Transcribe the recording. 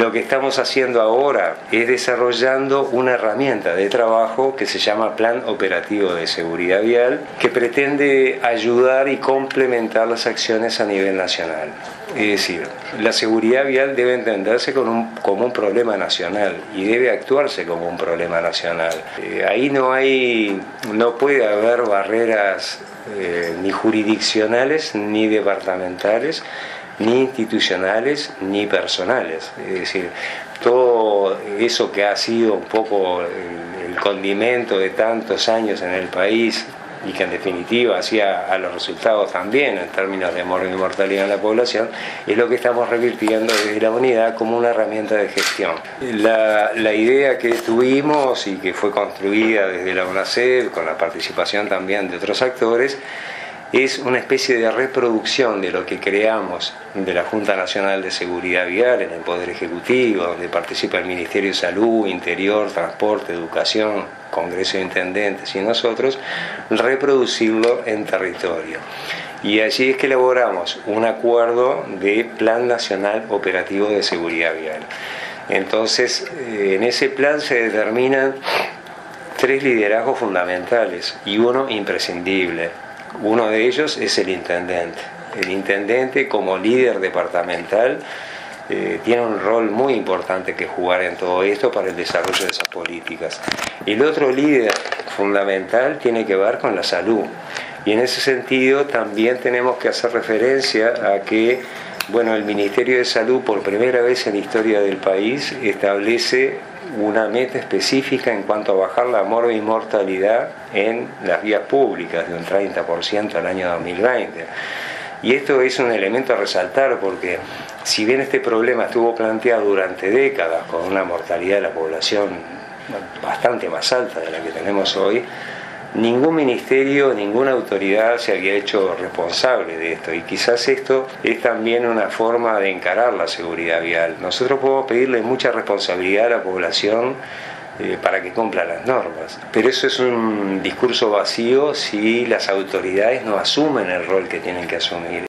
lo que estamos haciendo ahora es desarrollando una herramienta de trabajo que se llama Plan Operativo de Seguridad Vial, que pretende ayudar y complementar las acciones a nivel nacional. Es decir, la seguridad vial debe entenderse como un problema nacional y debe actuarse como un problema nacional. Ahí no puede haber barreras ni jurisdiccionales, ni departamentales, ni institucionales, ni personales. Es decir, todo eso que ha sido un poco el condimento de tantos años en el país, y que en definitiva hacía a los resultados también en términos de mortalidad en la población, es lo que estamos revirtiendo desde la unidad como una herramienta de gestión. La idea que tuvimos y que fue construida desde la UNACEF, con la participación también de otros actores, es una especie de reproducción de lo que creamos de la Junta Nacional de Seguridad Vial en el Poder Ejecutivo, donde participa el Ministerio de Salud, Interior, Transporte, Educación, Congreso de Intendentes y nosotros, reproducirlo en territorio. Y allí es que elaboramos un acuerdo de Plan Nacional Operativo de Seguridad Vial. Entonces, en ese plan se determinan 3 liderazgos fundamentales y uno imprescindible. Uno de ellos es el intendente. El intendente, como líder departamental, tiene un rol muy importante que jugar en todo esto para el desarrollo de esas políticas. El otro líder fundamental tiene que ver con la salud. Y en ese sentido también tenemos que hacer referencia a que, el Ministerio de Salud, por primera vez en la historia del país, establece una meta específica en cuanto a bajar la mortalidad en las vías públicas de un 30% al año 2020. Y esto es un elemento a resaltar porque si bien este problema estuvo planteado durante décadas con una mortalidad de la población bastante más alta de la que tenemos hoy, ningún ministerio, ninguna autoridad se había hecho responsable de esto, y quizás esto es también una forma de encarar la seguridad vial. Nosotros podemos pedirle mucha responsabilidad a la población para que cumpla las normas, pero eso es un discurso vacío si las autoridades no asumen el rol que tienen que asumir.